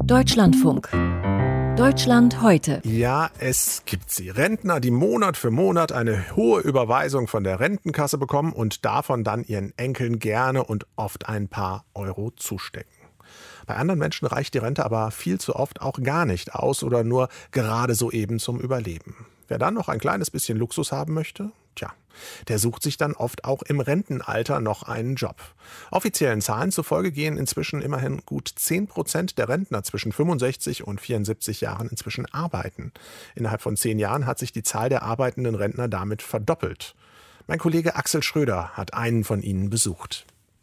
Deutschlandfunk. Deutschland heute. Ja, es gibt sie. Rentner, die Monat für Monat eine hohe Überweisung von der Rentenkasse bekommen und davon dann ihren Enkeln gerne und oft ein paar Euro zustecken. Bei anderen Menschen reicht die Rente aber viel zu oft auch gar nicht aus oder nur gerade so eben zum Überleben. Wer dann noch ein kleines bisschen Luxus haben möchte, der sucht sich dann oft auch im Rentenalter noch einen Job. Offiziellen Zahlen zufolge gehen inzwischen immerhin gut 10% der Rentner zwischen 65 und 74 Jahren inzwischen arbeiten. Innerhalb von 10 Jahren hat sich die Zahl der arbeitenden Rentner damit verdoppelt. Mein Kollege Axel Schröder hat einen von ihnen besucht.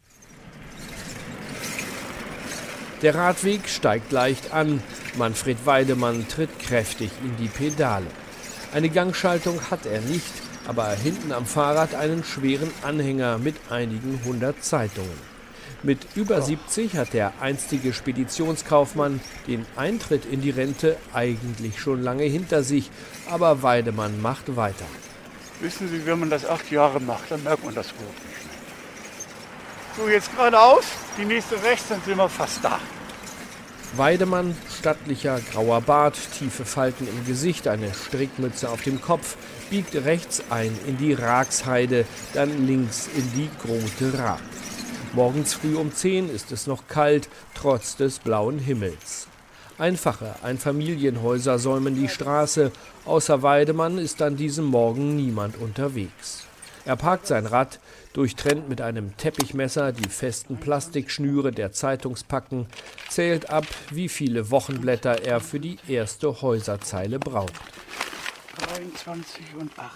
Der Radweg steigt leicht an. Manfred Weidemann tritt kräftig in die Pedale. Eine Gangschaltung hat er nicht, aber hinten am Fahrrad einen schweren Anhänger mit einigen 100 Zeitungen. Mit über 70 hat der einstige Speditionskaufmann den Eintritt in die Rente eigentlich schon lange hinter sich, aber Weidemann macht weiter. Wissen Sie, wenn man das 8 Jahre macht, dann merkt man das überhaupt nicht mehr. So, jetzt geradeaus, die nächste rechts, dann sind wir fast da. Weidemann, stattlicher grauer Bart, tiefe Falten im Gesicht, eine Strickmütze auf dem Kopf, biegt rechts ein in die Raaksheide, dann links in die Grote Raak. Morgens früh um 10 ist es noch kalt, trotz des blauen Himmels. Einfache Einfamilienhäuser säumen die Straße, außer Weidemann ist an diesem Morgen niemand unterwegs. Er parkt sein Rad, durchtrennt mit einem Teppichmesser die festen Plastikschnüre der Zeitungspacken, zählt ab, wie viele Wochenblätter er für die erste Häuserzeile braucht. 23 und 8.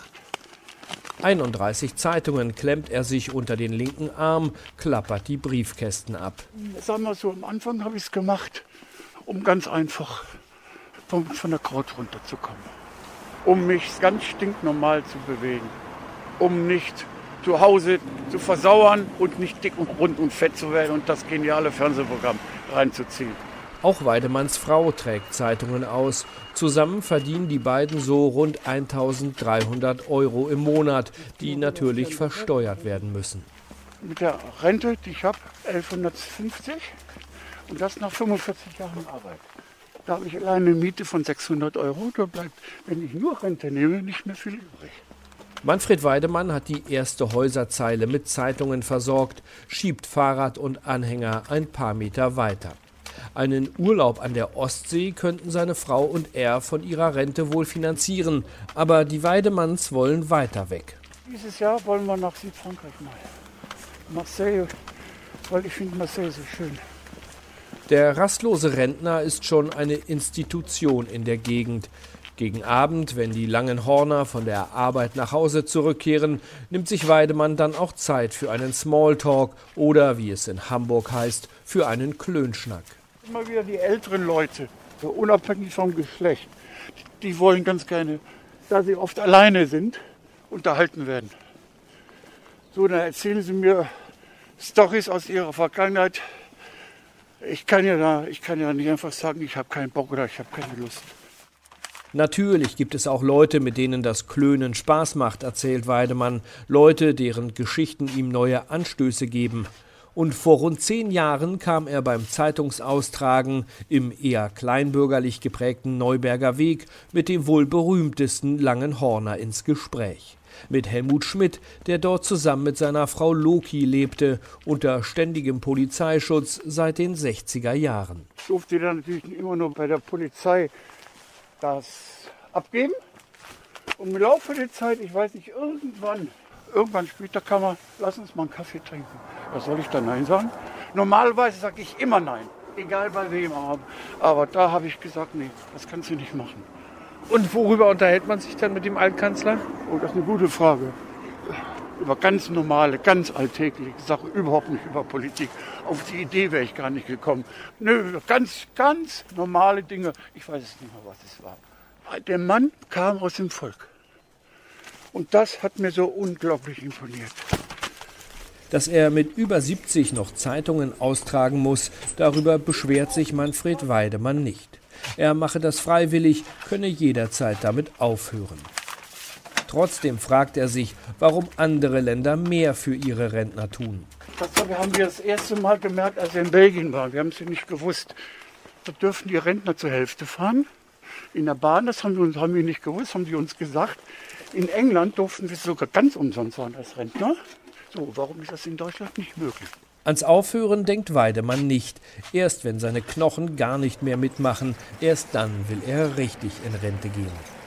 31 Zeitungen klemmt er sich unter den linken Arm, klappert die Briefkästen ab. Sagen wir so, am Anfang habe ich es gemacht, um ganz einfach von der Couch runterzukommen. Um mich ganz stinknormal zu bewegen. Um nicht zu Hause zu versauern und nicht dick und rund und fett zu werden und das geniale Fernsehprogramm reinzuziehen. Auch Weidemanns Frau trägt Zeitungen aus. Zusammen verdienen die beiden so rund 1.300 Euro im Monat, die natürlich versteuert werden müssen. Mit der Rente, die ich habe, 1.150 und das nach 45 Jahren Arbeit. Da habe ich alleine eine Miete von 600 Euro. Da bleibt, wenn ich nur Rente nehme, nicht mehr viel übrig. Manfred Weidemann hat die erste Häuserzeile mit Zeitungen versorgt, schiebt Fahrrad und Anhänger ein paar Meter weiter. Einen Urlaub an der Ostsee könnten seine Frau und er von ihrer Rente wohl finanzieren, aber die Weidemanns wollen weiter weg. Dieses Jahr wollen wir nach Südfrankreich mal. Marseille, weil ich finde Marseille so schön. Der rastlose Rentner ist schon eine Institution in der Gegend. Gegen Abend, wenn die Langenhorner von der Arbeit nach Hause zurückkehren, nimmt sich Weidemann dann auch Zeit für einen Smalltalk oder, wie es in Hamburg heißt, für einen Klönschnack. Immer wieder die älteren Leute, so unabhängig vom Geschlecht, die wollen ganz gerne, da sie oft alleine sind, unterhalten werden. So, dann erzählen sie mir Storys aus ihrer Vergangenheit. Ich kann ja nicht einfach sagen, ich habe keinen Bock oder ich habe keine Lust. Natürlich gibt es auch Leute, mit denen das Klönen Spaß macht, erzählt Weidemann. Leute, deren Geschichten ihm neue Anstöße geben. Und vor rund 10 Jahren kam er beim Zeitungsaustragen im eher kleinbürgerlich geprägten Neuberger Weg mit dem wohl berühmtesten Langenhorner ins Gespräch. Mit Helmut Schmidt, der dort zusammen mit seiner Frau Loki lebte, unter ständigem Polizeischutz seit den 60er Jahren. Ich durfte dann natürlich immer nur bei der Polizei das abgeben. Und im Laufe der Zeit, ich weiß nicht, irgendwann später kann man, lass uns mal einen Kaffee trinken. Was soll ich da Nein sagen? Normalerweise sage ich immer Nein, egal bei wem. Aber da habe ich gesagt, nee, das kannst du nicht machen. Und worüber unterhält man sich dann mit dem Altkanzler? Oh, das ist eine gute Frage. Über ganz normale, ganz alltägliche Sachen, überhaupt nicht über Politik. Auf die Idee wäre ich gar nicht gekommen. Nö, ganz normale Dinge. Ich weiß es nicht mehr, was es war. Der Mann kam aus dem Volk. Und das hat mir so unglaublich imponiert. Dass er mit über 70 noch Zeitungen austragen muss, darüber beschwert sich Manfred Weidemann nicht. Er mache das freiwillig, könne jederzeit damit aufhören. Trotzdem fragt er sich, warum andere Länder mehr für ihre Rentner tun. Das haben wir das erste Mal gemerkt, als wir in Belgien waren. Wir haben es ja nicht gewusst. Da dürfen die Rentner zur Hälfte fahren. In der Bahn, das haben wir nicht gewusst, haben die uns gesagt. In England durften wir sogar ganz umsonst fahren als Rentner. So, warum ist das in Deutschland nicht möglich? Ans Aufhören denkt Weidemann nicht. Erst wenn seine Knochen gar nicht mehr mitmachen, erst dann will er richtig in Rente gehen.